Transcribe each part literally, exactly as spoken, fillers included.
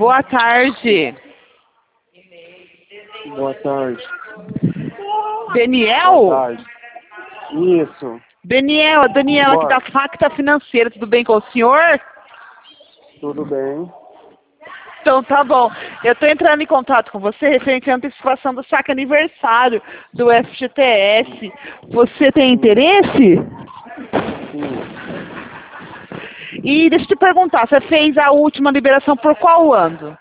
Boa tarde. Boa tarde. Daniel? Boa tarde. Isso. Daniel, Daniela aqui Boa. da Facta Financeira, tudo bem com o senhor? Tudo bem? Então tá bom. Eu estou entrando em contato com você referente à antecipação do saque aniversário do F G T S. Você tem interesse? Sim. E deixa eu te perguntar, você fez a última liberação por qual ano?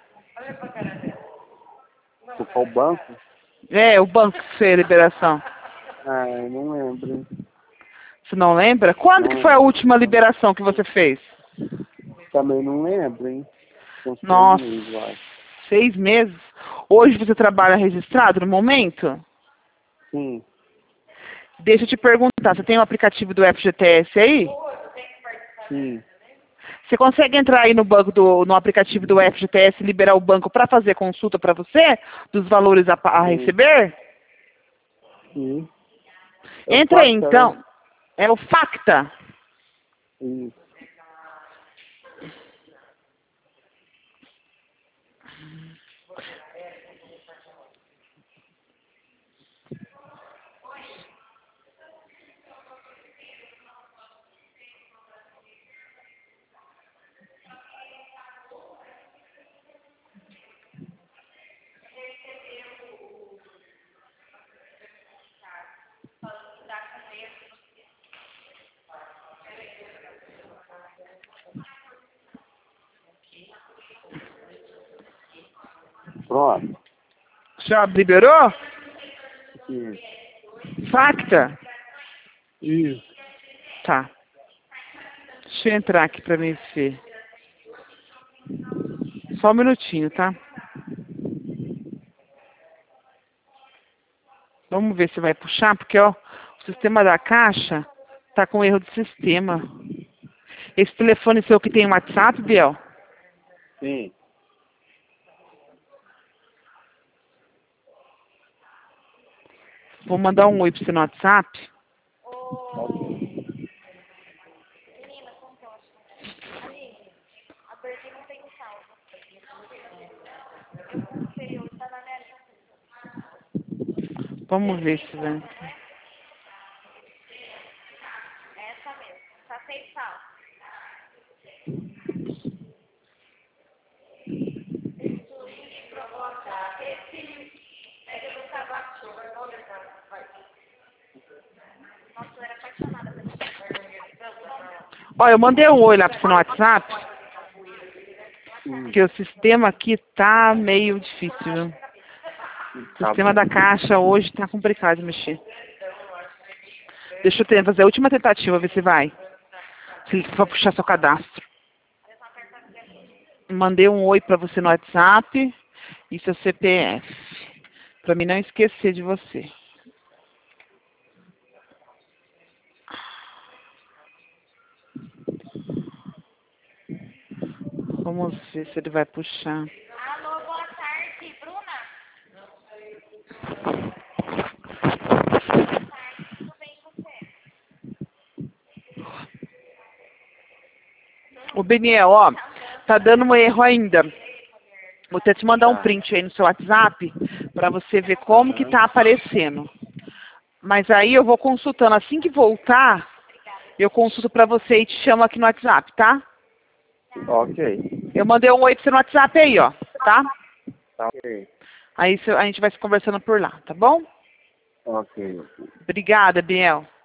Por qual banco? É, o banco que fez a liberação. Ah, eu não lembro. Você não lembra? Quando Não que foi a lembro. última liberação que você fez? Também não lembro, hein? São seis Nossa, meses, eu acho. seis meses? Hoje você trabalha registrado no momento? Sim. Deixa eu te perguntar, você tem o aplicativo do F G T S aí? Sim. Você consegue entrar aí no banco do, no aplicativo do F G T S e liberar o banco para fazer consulta para você dos valores a, a Sim. receber? Sim. É o Entra aí Facta, então. né? É o Facta. Isso. Pronto. Já liberou? Isso. Facta? Isso. Tá. Deixa eu entrar aqui para mim ver. Só um minutinho, tá? Vamos ver se vai puxar, porque ó, o sistema da Caixa tá com erro de sistema. Esse telefone seu que tem WhatsApp, Biel? Sim. Vou mandar um oi pra você no WhatsApp. Vamos ver se vai. Ó, eu mandei um oi lá pra você no WhatsApp, Hum. porque o sistema aqui tá meio difícil, viu? O Tá sistema bom. da Caixa hoje tá complicado de mexer. Deixa eu ter, fazer a última tentativa, ver se vai. Se ele for puxar seu cadastro. Mandei um oi pra você no WhatsApp e seu C P F. Pra mim não esquecer de você. Vamos ver se ele vai puxar. Alô, boa tarde, Bruna. Tudo bem com você? Ô, Daniel, ó, tá dando um erro ainda. Vou até te mandar um Tá. print aí no seu WhatsApp pra você ver como que tá aparecendo. Mas aí eu vou consultando. Assim que voltar, eu consulto pra você e te chamo aqui no WhatsApp, tá? Ok. Eu mandei um oi pra você no WhatsApp aí, ó, tá? Tá ok. Aí cê- a gente vai se conversando por lá, tá bom? Ok. Ok. Obrigada, Biel.